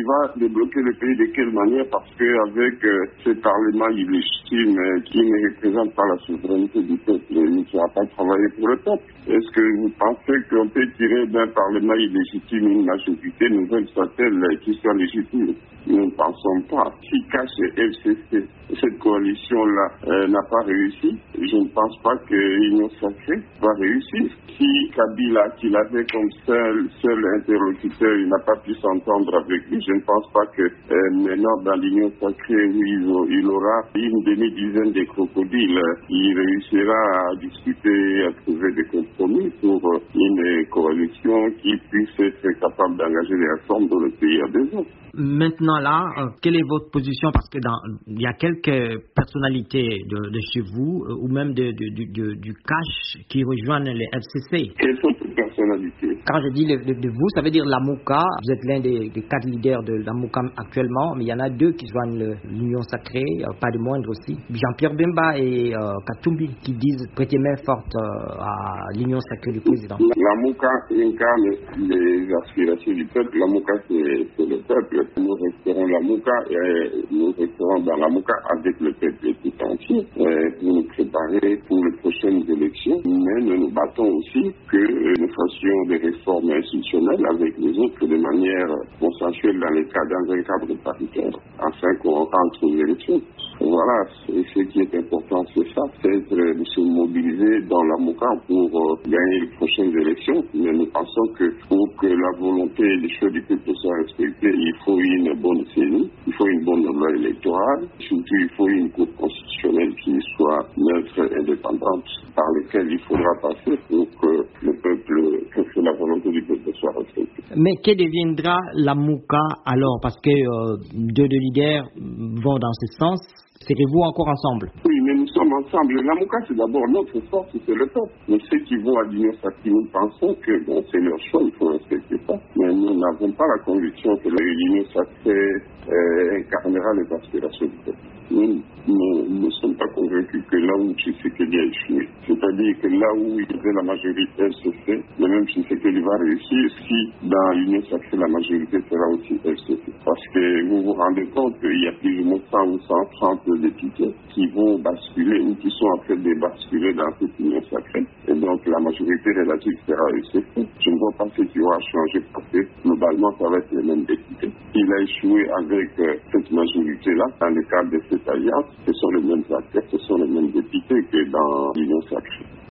va débloquer le pays de quelle manière? Parce qu'avec ce Parlement illégitime qui ne représente pas la souveraineté du peuple, il ne sera pas travailler pour le peuple. Est-ce que vous pensez qu'on peut tirer d'un Parlement illégitime une majorité nouvelle soit-elle qui soit légitime? Nous ne pensons pas. Si cache FCC, cette coalition-là n'a pas réussi, je ne pense pas que l'Union sacrée va réussir. Si Kabila, qu'il avait comme seul interlocuteur, il n'a pas pu s'entendre avec lui, je ne pense pas que maintenant dans l'Union sacrée où il aura une demi-dizaine de crocodiles, il réussira à discuter, à trouver des compromis pour une coalition qui puisse être capable d'engager les réformes dans le pays à besoin. Maintenant là, quelle est votre position? Parce que il y a quelques personnalités de chez vous ou même du cash qui rejoignent les FCC. Quelles sont ces personnalités? Quand je dis de vous, ça veut dire Lamuka. Vous êtes l'un des 4 leaders de Lamuka actuellement, mais il y en a 2 qui joignent l'Union sacrée, pas de moindre aussi. Jean-Pierre Bemba et Katumbi qui disent prêter main forte à l'Union sacrée du président. Lamuka incarne les aspirations du peuple. Lamuka c'est le peuple. Nous resterons Lamuka et nous resterons dans Lamuka avec le peuple tout entier pour nous préparer pour les prochaines élections. Mais nous nous battons aussi que nous fassions des réformes institutionnelles avec les autres de manière consensuelle dans un cadre paritaire afin qu'on rentre aux élections. Voilà, ce qui est important, c'est ça, c'est de se mobiliser dans Lamuka pour gagner les prochaines élections. Mais nous pensons que pour que la volonté des choix du peuple soit respectée, il faut une bonne CENI, il faut une bonne loi électorale, surtout il faut une cour constitutionnelle qui soit neutre et indépendante, par laquelle il faudra passer pour que le peuple, que la volonté du peuple soit respectée. Mais que deviendra Lamuka alors? Parce que 2 leaders vont dans ce sens. Serez-vous encore ensemble? Oui, mais nous sommes ensemble. Lamuka, c'est d'abord notre force, c'est le peuple. Mais ceux qui vont à l'Union sacrée, nous pensons que c'est leur choix, il faut respecter ça. Mais nous n'avons pas la conviction que l'Union sacrée incarnera les aspirations du peuple. Nous ne sommes pas convaincus que là où Tshisekedi a échoué, c'est-à-dire que là où il y avait la majorité FCC, le même Tshisekedi va réussir si dans l'Union sacrée la majorité sera aussi FCC. Parce que vous vous rendez compte qu'il y a plus ou moins 100 ou 130 députés qui vont basculer ou qui sont en train de basculer dans cette Union sacrée. Et donc la majorité relative sera FCC. Je ne vois pas ce qui aura changé parce que globalement ça va être les mêmes députés. Il a échoué avec cette majorité-là dans le cadre de cette alliance. Ce sont les mêmes acteurs, ce sont les mêmes députés que dans l'Union sacrée.